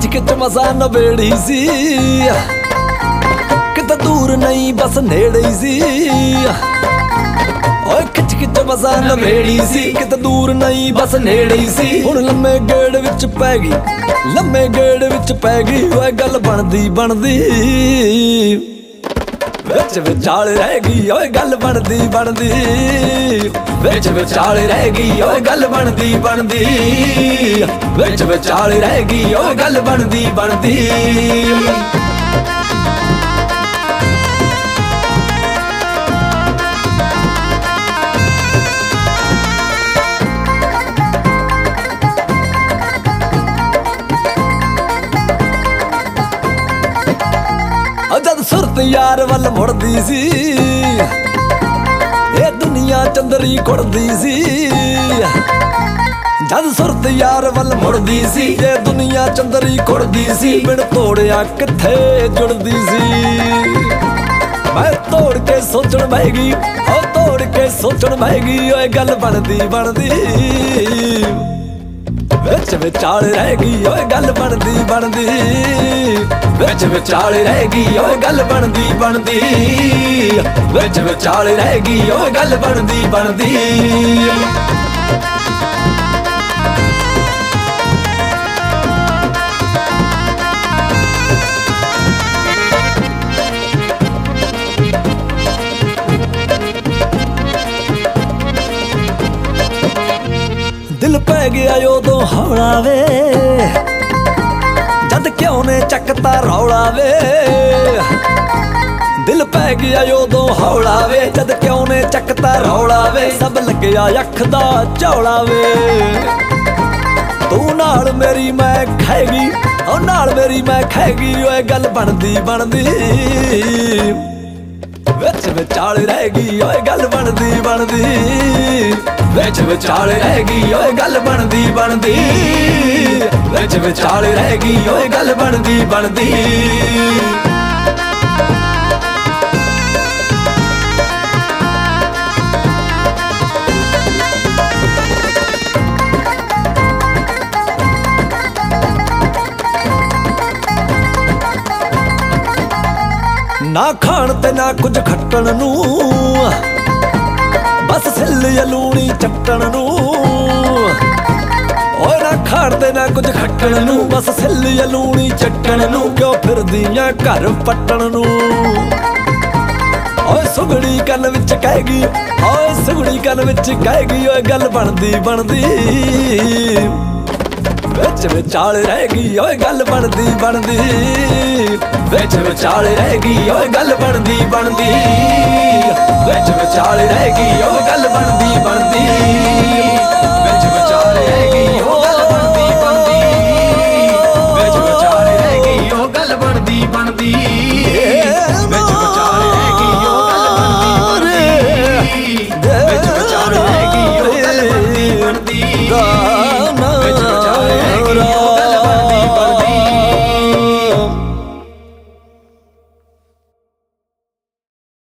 खिच मसा नवेड़ी सी किते दूर नहीं बस नेड़े ही सी ओए खिच मसा नवेड़ी सी किते दूर नहीं बस नेड़े ही सी हुण लम्मे गेड़ विच पै गई लम्मे गेड़ विच पै गई ओए गल बनदी बनदी विच विचाल रह गई ओए गल बनदी बनदी विच विचाल रह गई ओए गल बनदी बनदी विच विचाल रह गई ओए गल बनदी बनदी जद सुरत यार वल मुड़दी सी ये दुनिया चंदरी कुड़दी सी जद सुरत यार वल मुड़दी सी ये दुनिया चंदरी कुड़दी सी बिन तोड़िया किथे जुड़दी सी मैं तोड़ के सोचण बह गई ओ तोड़ के सोचण बह गई ओए गल बनदी बनदी विच विचाल रह गई ओए गल बनदी बनदी विच विचाल रह गई ओए गल बनदी बनदी विच विचाल रह गई ओए गल बनदी बनदी दिल पै गया उदों हौला वे जद क्यों ने चकता रौला वे दिल पै गया उदों हौला वे जद क्यों ने चकता रौला वे सब लग्या अख दा झौला वे तू नाल मेरी मैं खाएगी ओ नाल मेरी मैं खाएगी ओए गल बनदी बनदी विच विचाल रह गई ओए गल बनदी बनदी विच विचाल रह गई ओए गल बनदी बनदी विच विचाल रह गई ओए गल बनदी बनदी ना खाण ते ना कुछ खट्टण नू बस सिल लूणी चट्टण नू ओए ना खाण ते ना कुछ खट्टण नू बस सिल लूणी चट्टण नू क्यों फिरदियां घर पट्टण नू ओए सुगड़ी कन विच कहगी ओए सुगड़ी कन विच कहगी ओए गल बनदी बनदी विच विचाल रह गई ओए गल बनदी बनदी विच विचाल रह गई ओए गल बनदी बनदी विच विचाल रह गई ओए गल बनदी